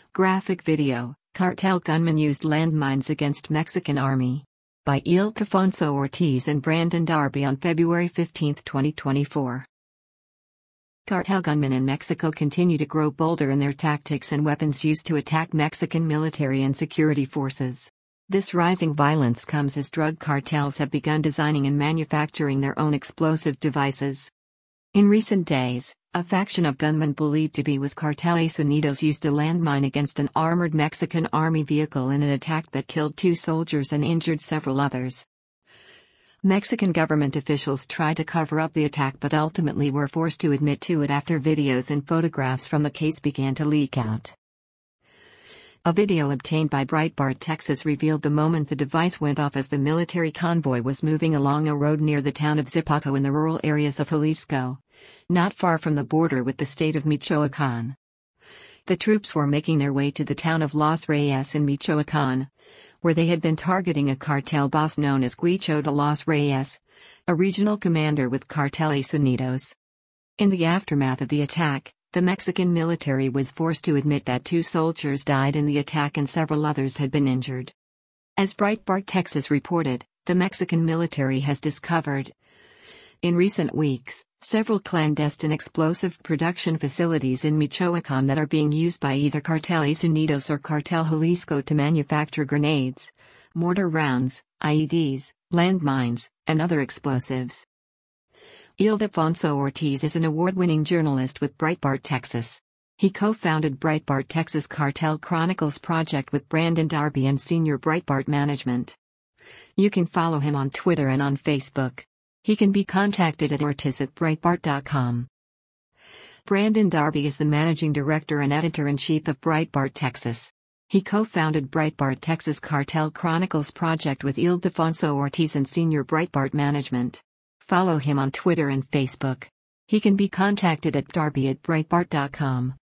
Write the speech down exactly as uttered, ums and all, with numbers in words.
Graphic video: Cartel gunmen used landmines against Mexican army. By Ildefonso Ortiz and Brandon Darby on February fifteenth, twenty twenty-four. Cartel gunmen in Mexico continue to grow bolder in their tactics and weapons used to attack Mexican military and security forces. This rising violence comes as drug cartels have begun designing and manufacturing their own explosive devices. In recent days, a faction of gunmen believed to be with Carteles Unidos used a landmine against an armored Mexican army vehicle in an attack that killed two soldiers and injured several others. Mexican government officials tried to cover up the attack but ultimately were forced to admit to it after videos and photographs from the case began to leak out. A video obtained by Breitbart Texas revealed the moment the device went off as the military convoy was moving along a road near the town of Zipaco in the rural areas of Jalisco, not far from the border with the state of Michoacán. The troops were making their way to the town of Los Reyes in Michoacán, where they had been targeting a cartel boss known as Huicho de los Reyes, a regional commander with Carteles Unidos. In the aftermath of the attack, the Mexican military was forced to admit that two soldiers died in the attack and several others had been injured. As Breitbart Texas reported, the Mexican military has discovered, in recent weeks, several clandestine explosive production facilities in Michoacán that are being used by either Carteles Unidos or Cartel Jalisco to manufacture grenades, mortar rounds, I E Ds, landmines, and other explosives. Ildefonso Ortiz is an award-winning journalist with Breitbart Texas. He co-founded Breitbart Texas Cartel Chronicles project with Brandon Darby and senior Breitbart management. You can follow him on Twitter and on Facebook. He can be contacted at ortiz at breitbart dot com. Brandon Darby is the managing director and editor-in-chief of Breitbart Texas. He co-founded Breitbart Texas Cartel Chronicles project with Ildefonso Ortiz and senior Breitbart management. Follow him on Twitter and Facebook. He can be contacted at darby at breitbart dot com.